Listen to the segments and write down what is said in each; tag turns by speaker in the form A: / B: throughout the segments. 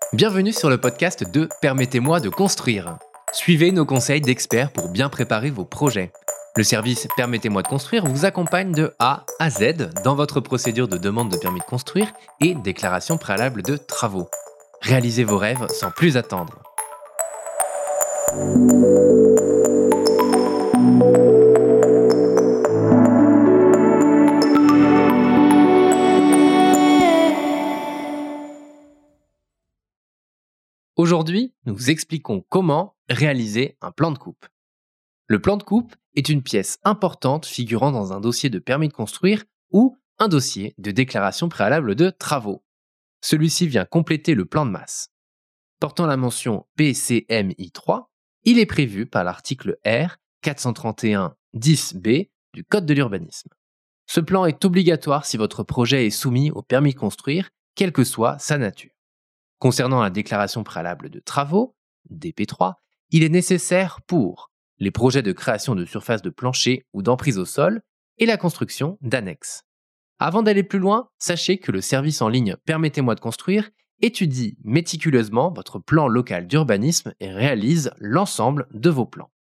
A: Bienvenue sur le podcast de Permettez-moi de construire. Suivez nos conseils d'experts pour bien préparer vos projets. Le service Permettez-moi de construire vous accompagne de A à Z dans votre procédure de demande de permis de construire et déclaration préalable de travaux. Réalisez vos rêves sans plus attendre. Aujourd'hui, nous vous expliquons comment réaliser un plan de coupe. Le plan de coupe est une pièce importante figurant dans un dossier de permis de construire ou un dossier de déclaration préalable de travaux. Celui-ci vient compléter le plan de masse. Portant la mention PCMI3, il est prévu par l'article R 431-10B du Code de l'urbanisme. Ce plan est obligatoire si votre projet est soumis au permis de construire, quelle que soit sa nature. Concernant la déclaration préalable de travaux, DP3, il est nécessaire pour les projets de création de surface de plancher ou d'emprise au sol et la construction d'annexes. Avant d'aller plus loin, sachez que le service en ligne Permettez-moi de construire étudie méticuleusement votre plan local d'urbanisme et réalise l'ensemble de vos plans.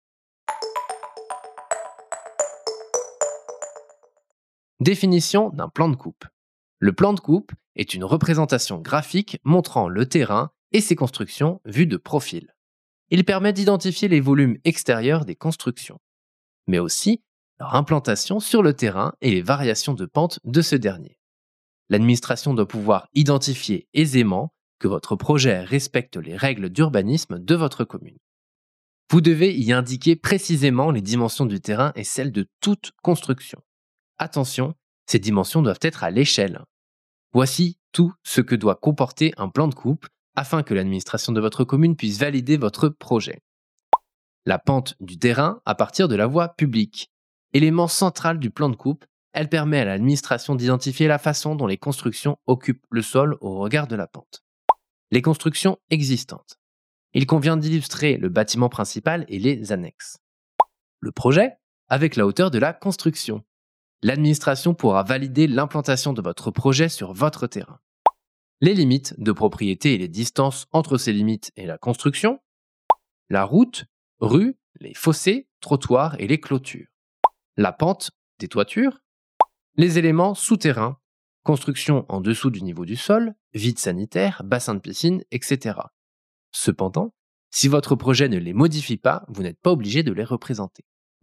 A: Définition d'un plan de coupe. Le plan de coupe est une représentation graphique montrant le terrain et ses constructions vues de profil. Il permet d'identifier les volumes extérieurs des constructions, mais aussi leur implantation sur le terrain et les variations de pente de ce dernier. L'administration doit pouvoir identifier aisément que votre projet respecte les règles d'urbanisme de votre commune. Vous devez y indiquer précisément les dimensions du terrain et celles de toute construction. Attention, ces dimensions doivent être à l'échelle. Voici tout ce que doit comporter un plan de coupe afin que l'administration de votre commune puisse valider votre projet. La pente du terrain à partir de la voie publique. Élément central du plan de coupe, elle permet à l'administration d'identifier la façon dont les constructions occupent le sol au regard de la pente. Les constructions existantes. Il convient d'illustrer le bâtiment principal et les annexes. Le projet avec la hauteur de la construction. L'administration pourra valider l'implantation de votre projet sur votre terrain. Les limites de propriété et les distances entre ces limites et la construction. La route, rue, les fossés, trottoirs et les clôtures. La pente des toitures. Les éléments souterrains. Construction en dessous du niveau du sol, vide sanitaire, bassin de piscine, etc. Cependant, si votre projet ne les modifie pas, vous n'êtes pas obligé de les représenter.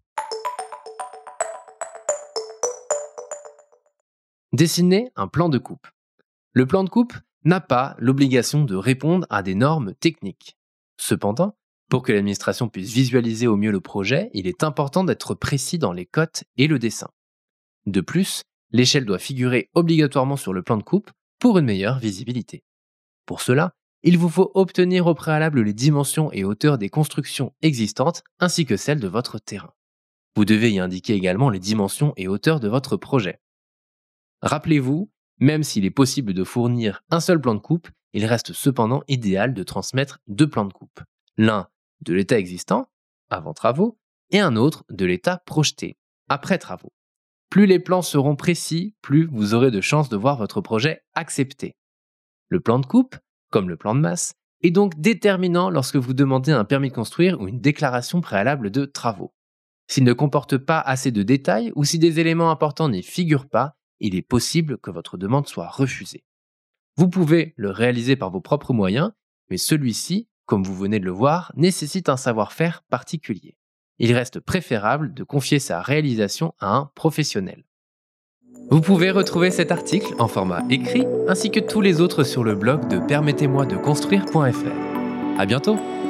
A: Dessiner un plan de coupe. Le plan de coupe n'a pas l'obligation de répondre à des normes techniques. Cependant, pour que l'administration puisse visualiser au mieux le projet, il est important d'être précis dans les cotes et le dessin. De plus, l'échelle doit figurer obligatoirement sur le plan de coupe pour une meilleure visibilité. Pour cela, il vous faut obtenir au préalable les dimensions et hauteurs des constructions existantes ainsi que celles de votre terrain. Vous devez y indiquer également les dimensions et hauteurs de votre projet. Rappelez-vous, même s'il est possible de fournir un seul plan de coupe, il reste cependant idéal de transmettre deux plans de coupe. L'un de l'état existant, avant travaux, et un autre de l'état projeté, après travaux. Plus les plans seront précis, plus vous aurez de chances de voir votre projet accepté. Le plan de coupe, comme le plan de masse, est donc déterminant lorsque vous demandez un permis de construire ou une déclaration préalable de travaux. S'il ne comporte pas assez de détails ou si des éléments importants n'y figurent pas, il est possible que votre demande soit refusée. Vous pouvez le réaliser par vos propres moyens, mais celui-ci, comme vous venez de le voir, nécessite un savoir-faire particulier. Il reste préférable de confier sa réalisation à un professionnel. Vous pouvez retrouver cet article en format écrit, ainsi que tous les autres sur le blog de permettez-moi de construire.fr. À bientôt!